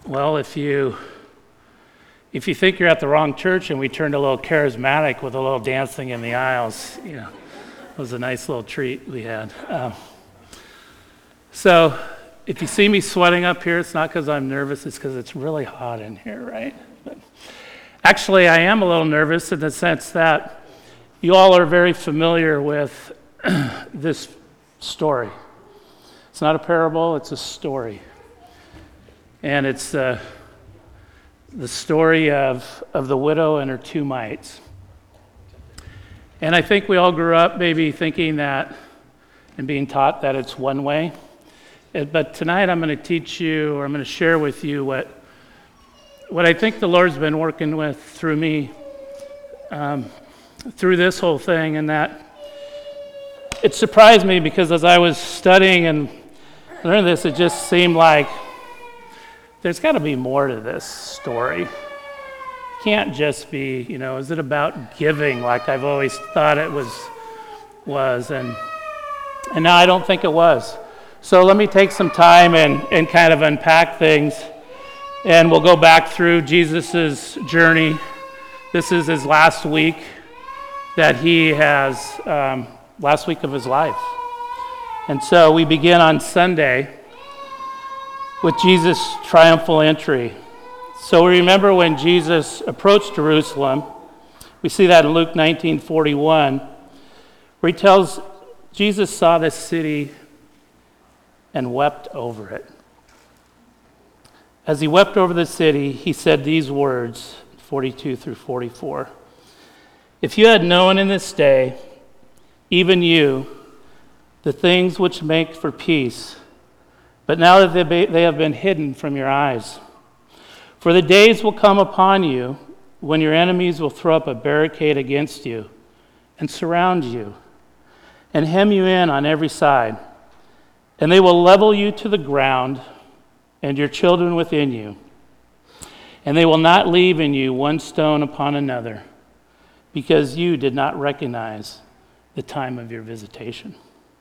Well, if you think you're at the wrong church and we turned a little charismatic with a little dancing in the aisles, it was a nice little treat we had. So if you see me sweating up here, it's not because I'm nervous, it's because it's really hot in here, right? But actually, I am a little nervous in the sense that you all are very familiar with this story. It's not a parable, it's a story. And it's the story of the widow and her two mites. And I think we all grew up maybe thinking that and being taught that it's one way. But tonight I'm going to teach you, or I'm going to share with you what I think the Lord's been working with through me through this whole thing. And that it surprised me because as I was studying and learning this, it just seemed like there's got to be more to this story. It can't just be, is it about giving like I've always thought it was, and now I don't think it was. So let me take some time and kind of unpack things, and we'll go back through Jesus' journey. This is his last week that he has, last week of his life. And so we begin on Sunday with Jesus' triumphal entry. So we remember when Jesus approached Jerusalem, we see that in Luke 19:41, where he tells, Jesus saw this city and wept over it. As he wept over the city, he said these words, 42 through 44. If you had known in this day, even you, the things which make for peace, but now that they have been hidden from your eyes. For the days will come upon you when your enemies will throw up a barricade against you and surround you and hem you in on every side. And they will level you to the ground and your children within you. And they will not leave in you one stone upon another, because you did not recognize the time of your visitation.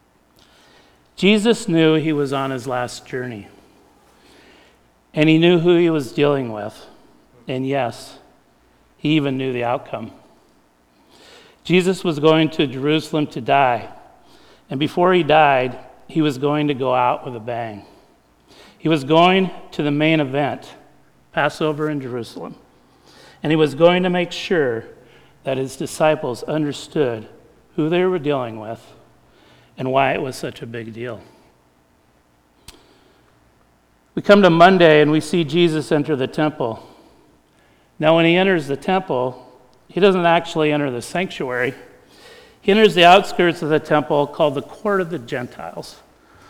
Jesus knew he was on his last journey, and he knew who he was dealing with, and yes, he even knew the outcome. Jesus was going to Jerusalem to die, and before he died, he was going to go out with a bang. He was going to the main event, Passover in Jerusalem, and he was going to make sure that his disciples understood who they were dealing with and why it was such a big deal. We come to Monday and we see Jesus enter the temple. Now, when he enters the temple, he doesn't actually enter the sanctuary. He enters the outskirts of the temple called the Court of the Gentiles.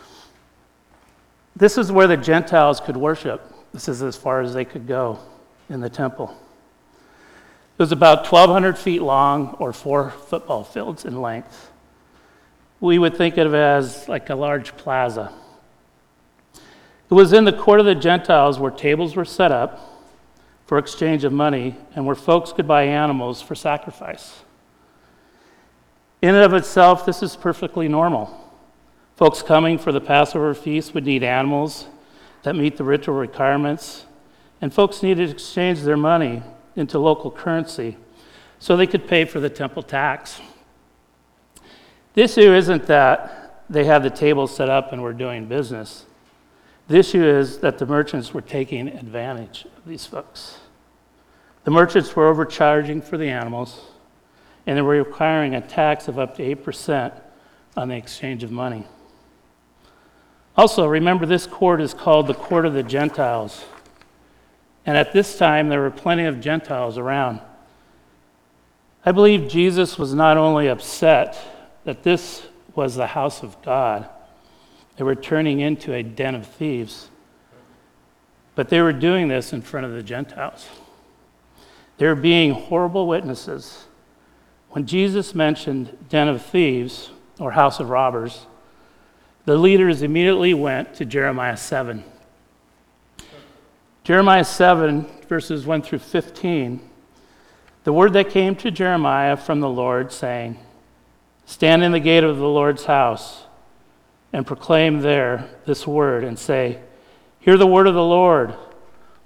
This is where the Gentiles could worship. This is as far as they could go in the temple. It was about 1,200 feet long, or 4 football fields in length. We would think of it as like a large plaza. It was in the Court of the Gentiles where tables were set up for exchange of money and where folks could buy animals for sacrifice. In and of itself, this is perfectly normal. Folks coming for the Passover feast would need animals that meet the ritual requirements, and folks needed to exchange their money into local currency so they could pay for the temple tax. The issue isn't that they had the tables set up and were doing business. The issue is that the merchants were taking advantage of these folks. The merchants were overcharging for the animals, and they were requiring a tax of up to 8% on the exchange of money. Also, remember, this court is called the Court of the Gentiles. And at this time, there were plenty of Gentiles around. I believe Jesus was not only upset that this was the house of God, they were turning into a den of thieves, but they were doing this in front of the Gentiles. They were being horrible witnesses. When Jesus mentioned den of thieves, or house of robbers, the leaders immediately went to Jeremiah 7. Jeremiah 7, verses 1 through 15, the word that came to Jeremiah from the Lord, saying, Stand in the gate of the Lord's house and proclaim there this word and say, Hear the word of the Lord,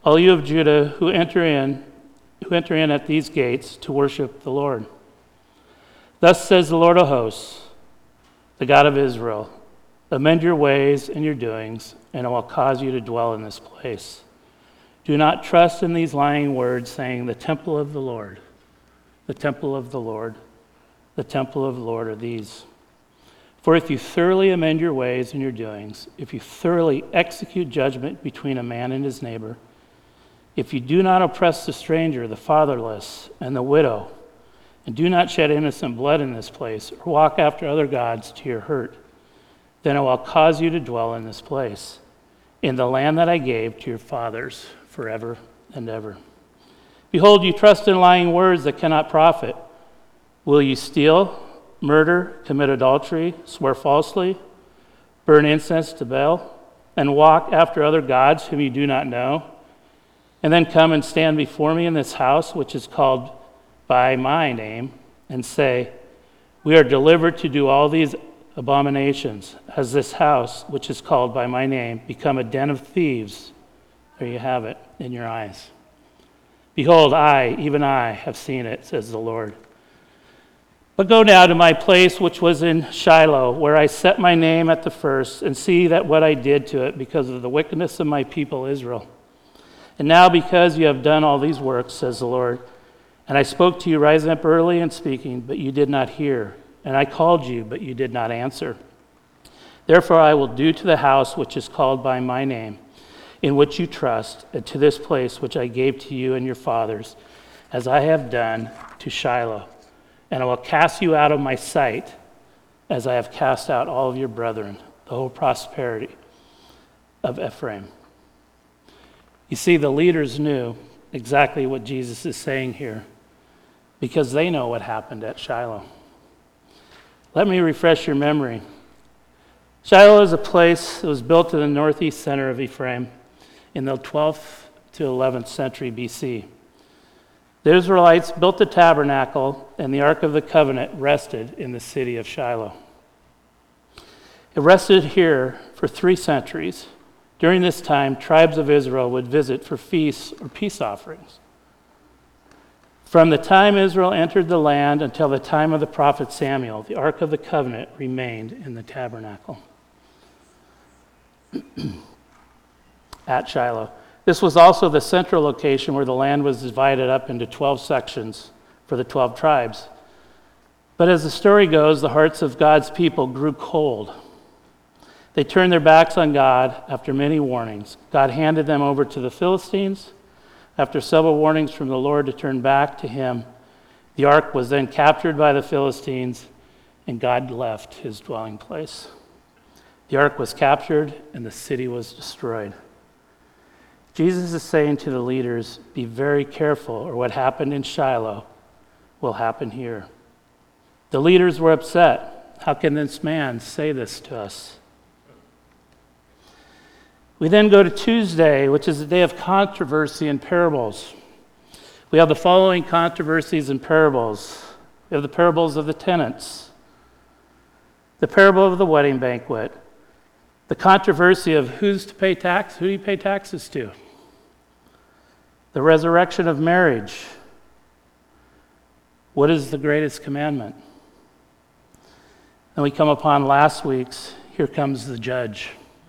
all you of Judah who enter in at these gates to worship the Lord. Thus says the Lord of hosts, the God of Israel, amend your ways and your doings, and I will cause you to dwell in this place. Do not trust in these lying words, saying, the temple of the Lord, the temple of the Lord, the temple of the Lord are these. For if you thoroughly amend your ways and your doings, if you thoroughly execute judgment between a man and his neighbor, if you do not oppress the stranger, the fatherless, and the widow, and do not shed innocent blood in this place, or walk after other gods to your hurt, then I will cause you to dwell in this place, in the land that I gave to your fathers forever and ever. Behold, you trust in lying words that cannot profit. Will you steal, murder, commit adultery, swear falsely, burn incense to Baal, and walk after other gods whom you do not know, and then come and stand before me in this house, which is called by my name, and say, we are delivered to do all these abominations? Has this house, which is called by my name, become a den of thieves? There you have it in your eyes. Behold, I, even I, have seen it, says the Lord. But go now to my place which was in Shiloh, where I set my name at the first, and see that what I did to it because of the wickedness of my people Israel. And now because you have done all these works, says the Lord, and I spoke to you rising up early and speaking, but you did not hear, and I called you, but you did not answer. Therefore I will do to the house which is called by my name, in which you trust, and to this place which I gave to you and your fathers, as I have done to Shiloh. And I will cast you out of my sight, as I have cast out all of your brethren, the whole prosperity of Ephraim. You see, the leaders knew exactly what Jesus is saying here, because they know what happened at Shiloh. Let me refresh your memory. Shiloh is a place that was built in the northeast center of Ephraim in the 12th to 11th century BC. The Israelites built the tabernacle, and the Ark of the Covenant rested in the city of Shiloh. It rested here for 3 centuries. During this time, tribes of Israel would visit for feasts or peace offerings. From the time Israel entered the land until the time of the prophet Samuel, the Ark of the Covenant remained in the tabernacle at Shiloh. This was also the central location where the land was divided up into 12 sections for the 12 tribes. But as the story goes, the hearts of God's people grew cold. They turned their backs on God after many warnings. God handed them over to the Philistines. After several warnings from the Lord to turn back to him, the ark was then captured by the Philistines, and God left his dwelling place. The ark was captured, and the city was destroyed. Jesus is saying to the leaders, be very careful, or what happened in Shiloh will happen here. The leaders were upset. How can this man say this to us? We then go to Tuesday, which is a day of controversy and parables. We have the following controversies and parables. We have the parables of the tenants, the parable of the wedding banquet, the controversy of who's to pay tax, who do you pay taxes to, the resurrection of marriage, what is the greatest commandment? And we come upon last week's, here comes the judge.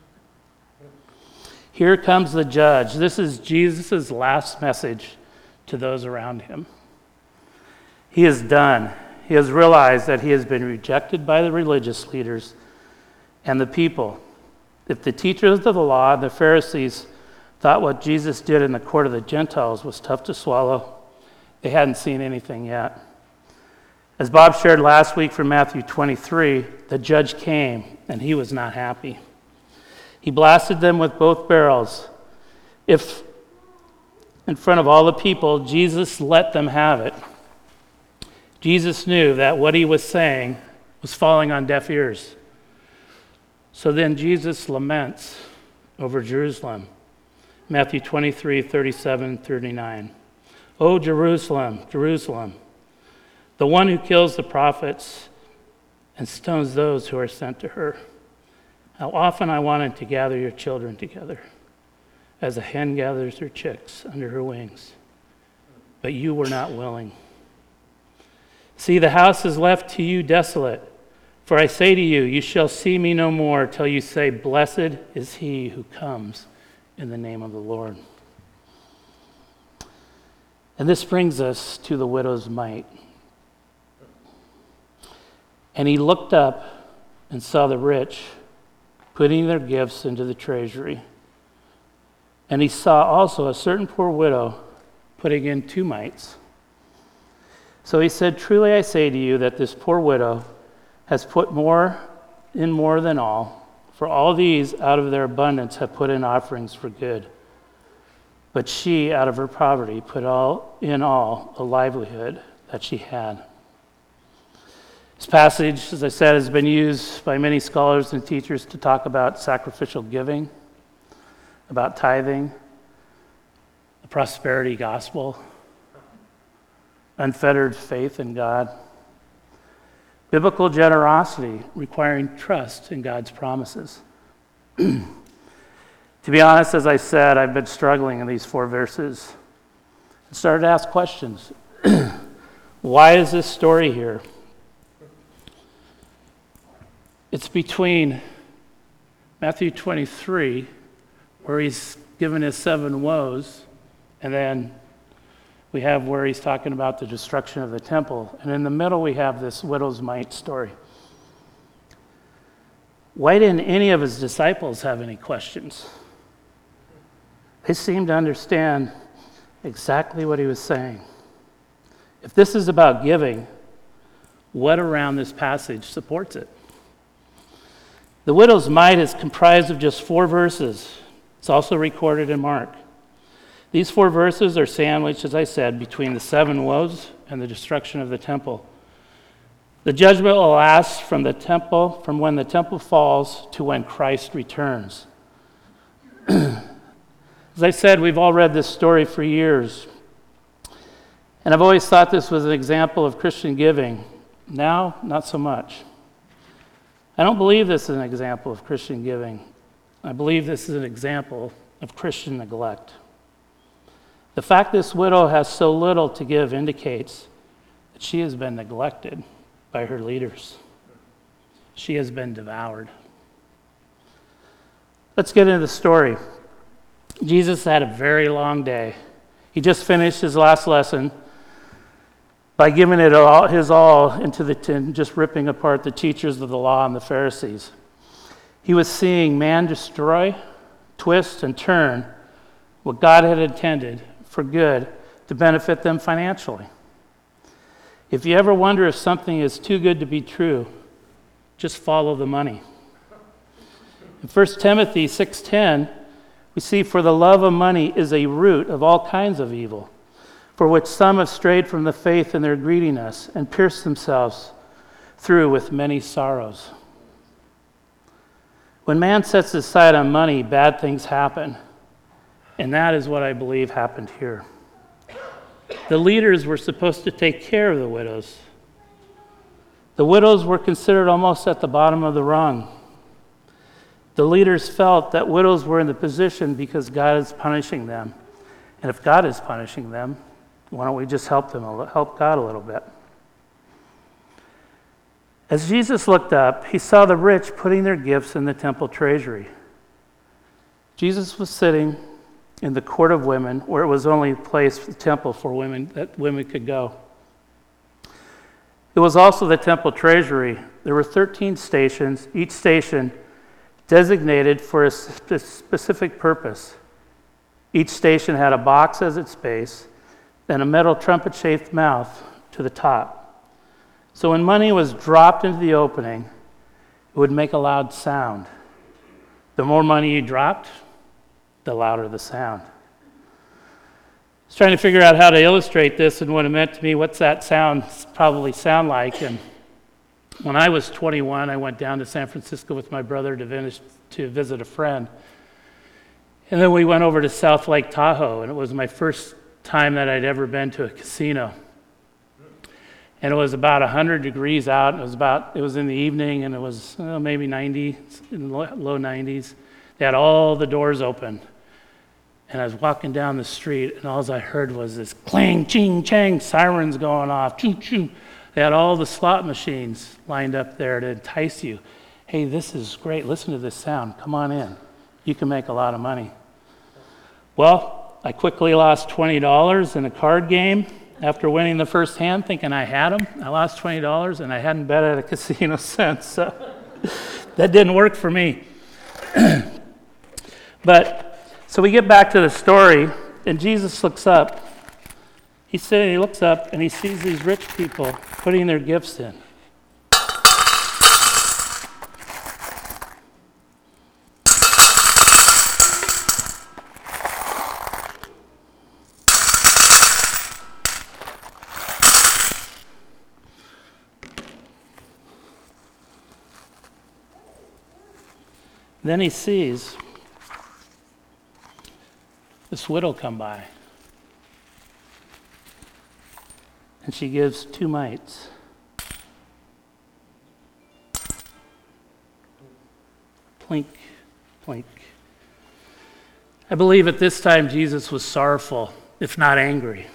Here comes the judge. This is Jesus' last message to those around him. He is done. He has realized that he has been rejected by the religious leaders and the people. If the teachers of the law and the Pharisees thought what Jesus did in the court of the Gentiles was tough to swallow, they hadn't seen anything yet. As Bob shared last week from Matthew 23, the judge came and he was not happy. He blasted them with both barrels. If in front of all the people, Jesus let them have it. Jesus knew that what he was saying was falling on deaf ears. So then Jesus laments over Jerusalem. Matthew 23, 37, 39. O Jerusalem, Jerusalem, the one who kills the prophets and stones those who are sent to her. How often I wanted to gather your children together, as a hen gathers her chicks under her wings. But you were not willing. See, the house is left to you desolate. For I say to you, you shall see me no more till you say, blessed is he who comes in the name of the Lord. And this brings us to the widow's mite. And he looked up and saw the rich putting their gifts into the treasury. And he saw also a certain poor widow putting in 2 mites. So he said, truly I say to you that this poor widow has put more than all, for all these out of their abundance have put in offerings for good. But she, out of her poverty, put in all a livelihood that she had. This passage, as I said, has been used by many scholars and teachers to talk about sacrificial giving, about tithing, the prosperity gospel, unfettered faith in God, biblical generosity requiring trust in God's promises. To be honest, as I said, I've been struggling in these 4 verses and started to ask questions. Why is this story here? It's between Matthew 23, where he's given his 7 woes, and then we have where he's talking about the destruction of the temple. And in the middle, we have this widow's mite story. Why didn't any of his disciples have any questions? They seemed to understand exactly what he was saying. If this is about giving, what around this passage supports it? The widow's mite is comprised of just 4 verses. It's also recorded in Mark. These 4 verses are sandwiched, as I said, between the 7 woes and the destruction of the temple. The judgment will last from when the temple falls to when Christ returns. As I said, we've all read this story for years. And I've always thought this was an example of Christian giving. Now, not so much. I don't believe this is an example of Christian giving. I believe this is an example of Christian neglect. The fact this widow has so little to give indicates that she has been neglected by her leaders. She has been devoured. Let's get into the story. Jesus had a very long day. He just finished his last lesson by giving it all, his all into the tin, just ripping apart the teachers of the law and the Pharisees. He was seeing man destroy, twist, and turn what God had intended for good to benefit them financially. If you ever wonder if something is too good to be true, just follow the money. In 1 Timothy 6:10, we see, for the love of money is a root of all kinds of evil, for which some have strayed from the faith in their greediness and pierced themselves through with many sorrows. When man sets his sight on money, bad things happen. And that is what I believe happened here. The leaders were supposed to take care of the widows. The widows were considered almost at the bottom of the rung. The leaders felt that widows were in the position because God is punishing them. And if God is punishing them, why don't we just help God a little bit? As Jesus looked up, he saw the rich putting their gifts in the temple treasury. Jesus was sitting in the court of women, where it was only a place, the temple for women, that women could go. It was also the temple treasury. There were 13 stations, each station designated for a specific purpose. Each station had a box as its base, then a metal trumpet-shaped mouth to the top. So when money was dropped into the opening, it would make a loud sound. The more money you dropped, the louder the sound. I was trying to figure out how to illustrate this and what it meant to me. What's that sound probably sound like? And when I was 21, I went down to San Francisco with my brother to visit a friend. And then we went over to South Lake Tahoe, and it was my first time that I'd ever been to a casino. And it was about 100 degrees out. It was in the evening, and it was maybe 90, in the low 90s. They had all the doors open. And I was walking down the street, and all I heard was this clang, ching, chang, sirens going off, choo, choo. They had all the slot machines lined up there to entice you. Hey, this is great. Listen to this sound. Come on in. You can make a lot of money. Well, I quickly lost $20 in a card game after winning the first hand, thinking I had them. I lost $20, and I hadn't bet at a casino since. So that didn't work for me. So we get back to the story, and Jesus looks up. He looks up, and he sees these rich people putting their gifts in. Then he sees this widow come by. And she gives 2 mites. Plink, plink. I believe at this time Jesus was sorrowful, if not angry.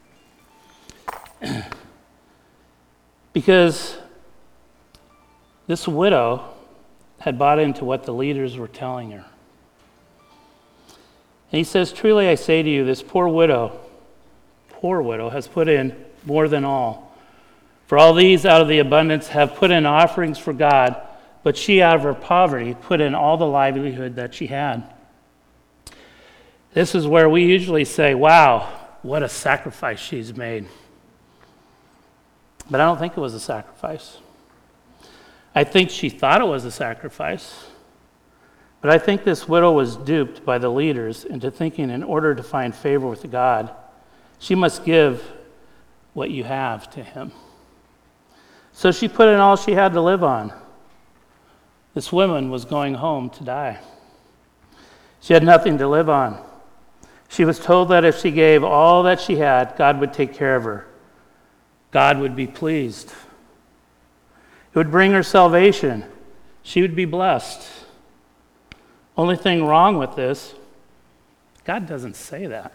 Because this widow had bought into what the leaders were telling her. And he says, truly I say to you, this poor widow has put in more than all. For all these out of the abundance have put in offerings for God, but she out of her poverty put in all the livelihood that she had. This is where we usually say, wow, what a sacrifice she's made. But I don't think it was a sacrifice. I think she thought it was a sacrifice. But I think this widow was duped by the leaders into thinking in order to find favor with God, she must give what you have to him. So she put in all she had to live on. This woman was going home to die. She had nothing to live on. She was told that if she gave all that she had, God would take care of her. God would be pleased. It would bring her salvation. She would be blessed. Only thing wrong with this, God doesn't say that.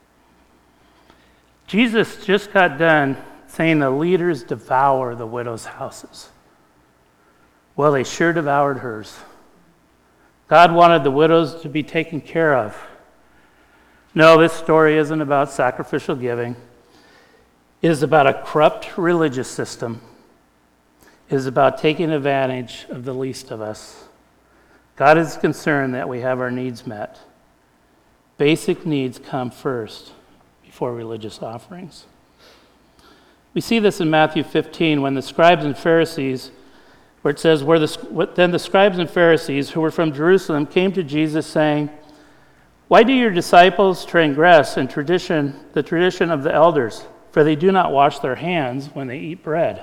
Jesus just got done saying the leaders devour the widow's houses. Well, they sure devoured hers. God wanted the widows to be taken care of. No, this story isn't about sacrificial giving. It is about a corrupt religious system. It is about taking advantage of the least of us. God is concerned that we have our needs met. Basic needs come first before religious offerings. We see this in Matthew 15 when the scribes and Pharisees, where it says, then the scribes and Pharisees who were from Jerusalem came to Jesus saying, why do your disciples transgress the tradition of the elders? For they do not wash their hands when they eat bread.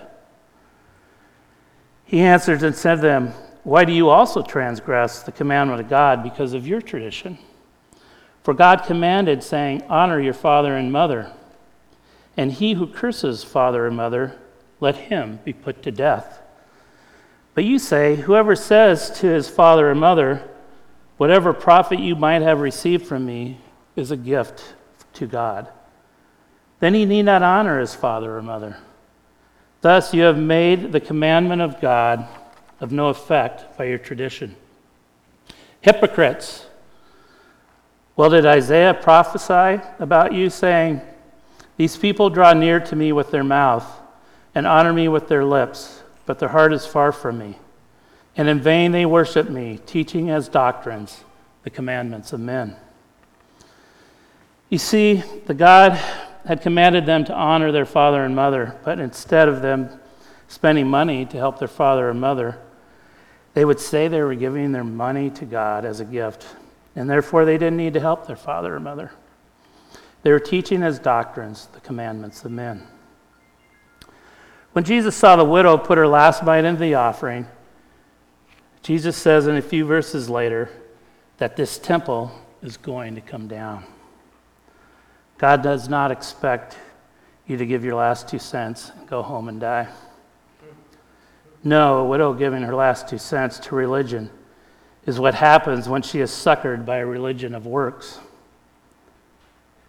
He answered and said to them, why do you also transgress the commandment of God because of your tradition? For God commanded, saying, honor your father and mother, and he who curses father and mother, let him be put to death. But you say, whoever says to his father or mother, whatever profit you might have received from me is a gift to God, then he need not honor his father or mother. Thus you have made the commandment of God of no effect by your tradition. Hypocrites! Well, did Isaiah prophesy about you, saying, these people draw near to me with their mouth and honor me with their lips, but their heart is far from me. And in vain they worship me, teaching as doctrines the commandments of men. You see, the God had commanded them to honor their father and mother, but instead of them spending money to help their father or mother, they would say they were giving their money to God as a gift, and therefore they didn't need to help their father or mother. They were teaching as doctrines the commandments of men. When Jesus saw the widow put her last mite into the offering, Jesus says in a few verses later that this temple is going to come down. God does not expect you to give your last 2 cents and go home and die. No, a widow giving her last 2 cents to religion is what happens when she is succored by a religion of works.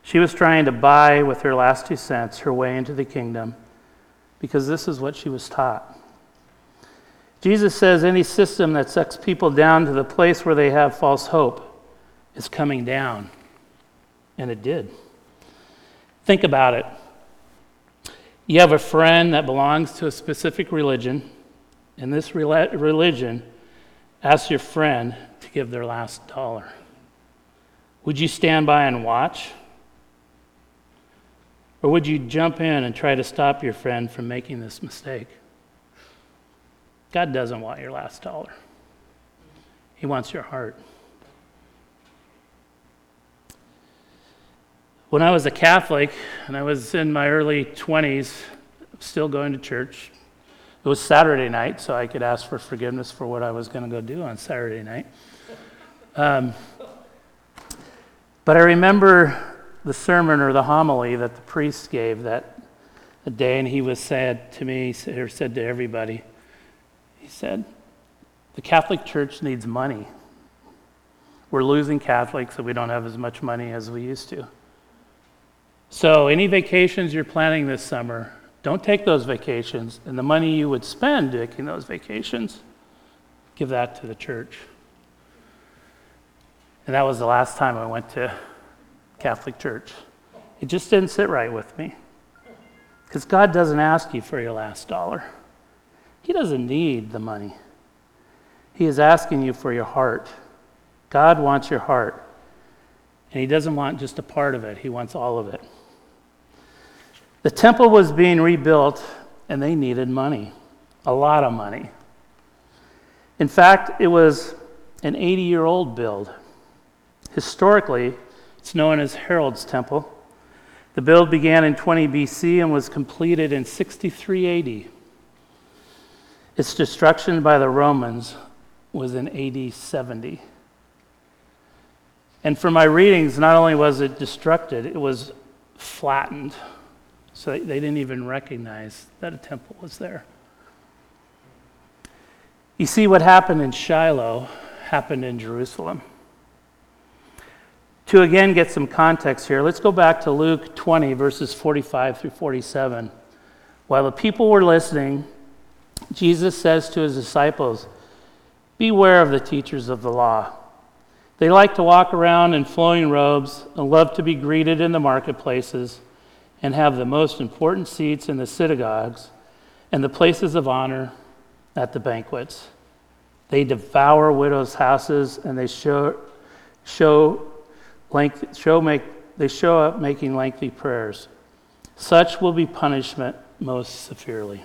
She was trying to buy with her last 2 cents her way into the kingdom because this is what she was taught. Jesus says any system that sucks people down to the place where they have false hope is coming down. And it did. Think about it. You have a friend that belongs to a specific religion, and this religion asks your friend to give their last dollar. Would you stand by and watch? Or would you jump in and try to stop your friend from making this mistake? God doesn't want your last dollar. He wants your heart. When I was a Catholic, and I was in my early 20s, still going to church, it was Saturday night, so I could ask for forgiveness for what I was going to go do on Saturday night. But I remember the sermon or the homily that the priest gave that day, and he was said to me, or said to everybody, he said, the Catholic Church needs money. We're losing Catholics, so we don't have as much money as we used to. So any vacations you're planning this summer, don't take those vacations, and the money you would spend taking those vacations, give that to the church. And that was the last time I went to Catholic church. It just didn't sit right with me. Because God doesn't ask you for your last dollar. He doesn't need the money. He is asking you for your heart. God wants your heart. And he doesn't want just a part of it. He wants all of it. The temple was being rebuilt, and they needed money. A lot of money. In fact, it was an 80-year-old build. Historically, it's known as Herod's Temple. The build began in 20 BC and was completed in 63 AD. Its destruction by the Romans was in AD 70. And from my readings, not only was it destructed, it was flattened. So they didn't even recognize that a temple was there. You see, what happened in Shiloh happened in Jerusalem. To again get some context here, let's go back to Luke 20, verses 45 through 47. While the people were listening, Jesus says to his disciples, "Beware of the teachers of the law. They like to walk around in flowing robes and love to be greeted in the marketplaces and have the most important seats in the synagogues and the places of honor at the banquets. They devour widows' houses and they show up making lengthy prayers. Such will be punishment most severely."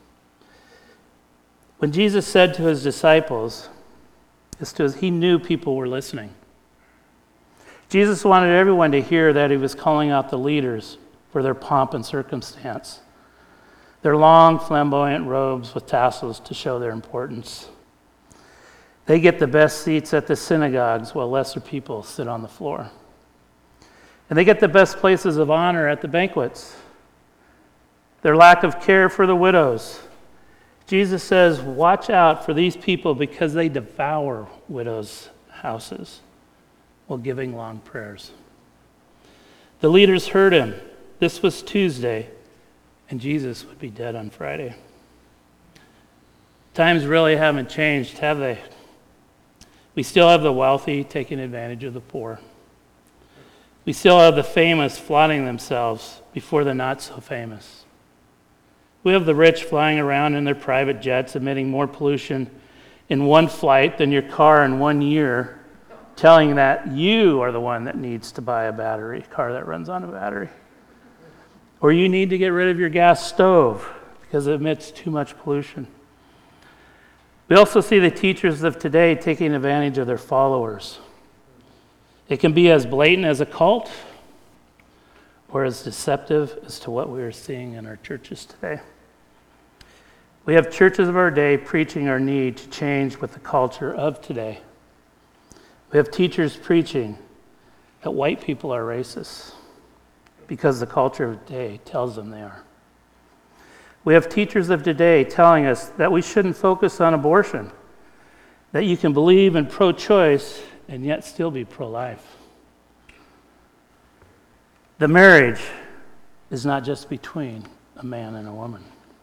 When Jesus said to his disciples, he knew people were listening. Jesus wanted everyone to hear that he was calling out the leaders for their pomp and circumstance, their long flamboyant robes with tassels to show their importance. They get the best seats at the synagogues while lesser people sit on the floor. And they get the best places of honor at the banquets. Their lack of care for the widows. Jesus says, watch out for these people because they devour widows' houses while giving long prayers. The leaders heard him. This was Tuesday, and Jesus would be dead on Friday. Times really haven't changed, have they? We still have the wealthy taking advantage of the poor. We still have the famous flaunting themselves before the not so famous. We have the rich flying around in their private jets, emitting more pollution in one flight than your car in 1 year, telling that you are the one that needs to buy a car that runs on a battery. Or you need to get rid of your gas stove because it emits too much pollution. We also see the teachers of today taking advantage of their followers. It can be as blatant as a cult or as deceptive as to what we are seeing in our churches today. We have churches of our day preaching our need to change with the culture of today. We have teachers preaching that white people are racist because the culture of today tells them they are. We have teachers of today telling us that we shouldn't focus on abortion, that you can believe in pro-choice and yet still be pro-life. The marriage is not just between a man and a woman.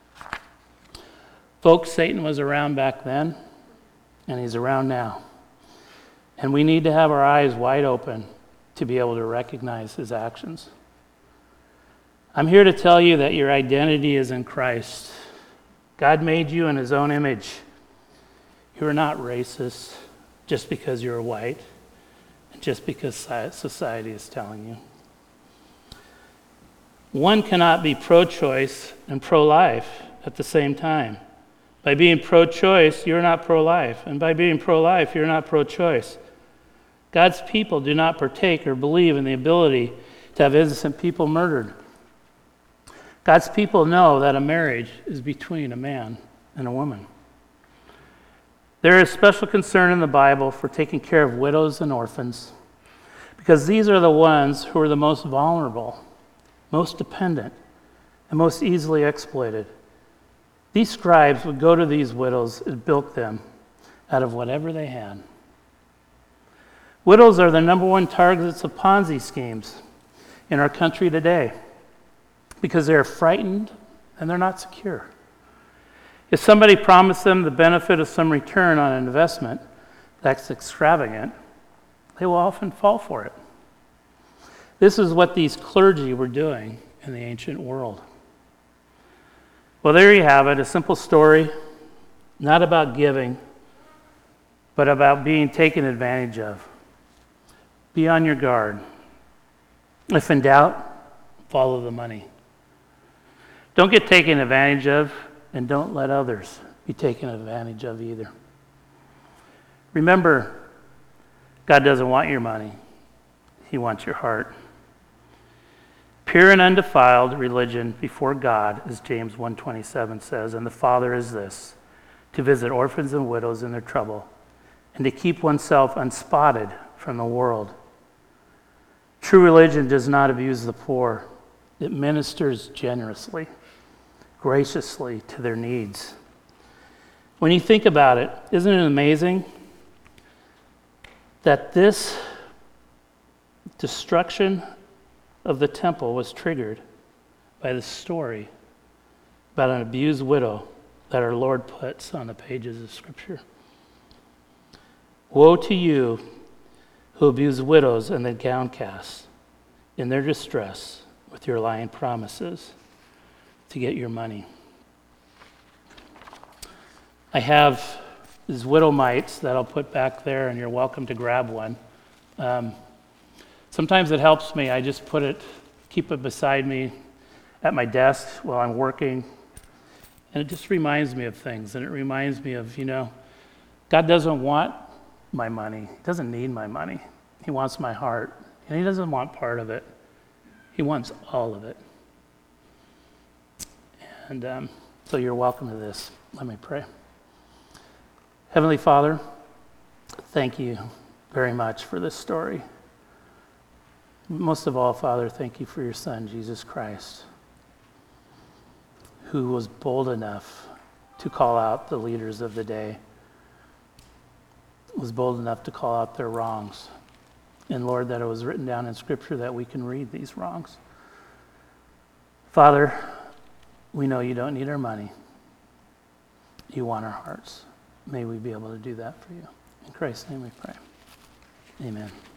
Folks, Satan was around back then, and he's around now. And we need to have our eyes wide open to be able to recognize his actions. I'm here to tell you that your identity is in Christ. God made you in his own image. You are not racist just because you're white and just because society is telling you. One cannot be pro-choice and pro-life at the same time. By being pro-choice, you're not pro-life. And by being pro-life, you're not pro-choice. God's people do not partake or believe in the ability to have innocent people murdered. God's people know that a marriage is between a man and a woman. There is special concern in the Bible for taking care of widows and orphans, because these are the ones who are the most vulnerable, most dependent, and most easily exploited. These scribes would go to these widows and bilk them out of whatever they had. Widows are the number one targets of Ponzi schemes in our country today because they're frightened and they're not secure. If somebody promised them the benefit of some return on an investment that's extravagant, they will often fall for it. This is what these clergy were doing in the ancient world. Well, there you have it, a simple story, not about giving, but about being taken advantage of. Be on your guard. If in doubt, follow the money. Don't get taken advantage of, and don't let others be taken advantage of either. Remember, God doesn't want your money. He wants your heart. Pure and undefiled religion before God, as James 1:27 says, and the Father is this, to visit orphans and widows in their trouble, and to keep oneself unspotted from the world. True religion does not abuse the poor. It ministers generously, graciously to their needs. When you think about it, isn't it amazing that this destruction of the temple was triggered by the story about an abused widow that our Lord puts on the pages of Scripture? Woe to you who abuse widows and the downcast in their distress with your lying promises to get your money. I have these widow mites that I'll put back there, and you're welcome to grab one. Sometimes it helps me. I just keep it beside me at my desk while I'm working, and it just reminds me of things. And it reminds me of, God doesn't want my money. He doesn't need my money. He wants my heart, and he doesn't want part of it. He wants all of it. And so you're welcome to this. Let me pray. Heavenly Father, thank you very much for this story. Most of all, Father, thank you for your Son, Jesus Christ, who was bold enough to call out the leaders of the day, was bold enough to call out their wrongs. And Lord, that it was written down in Scripture that we can read these wrongs. Father, we know you don't need our money. You want our hearts. May we be able to do that for you. In Christ's name we pray. Amen.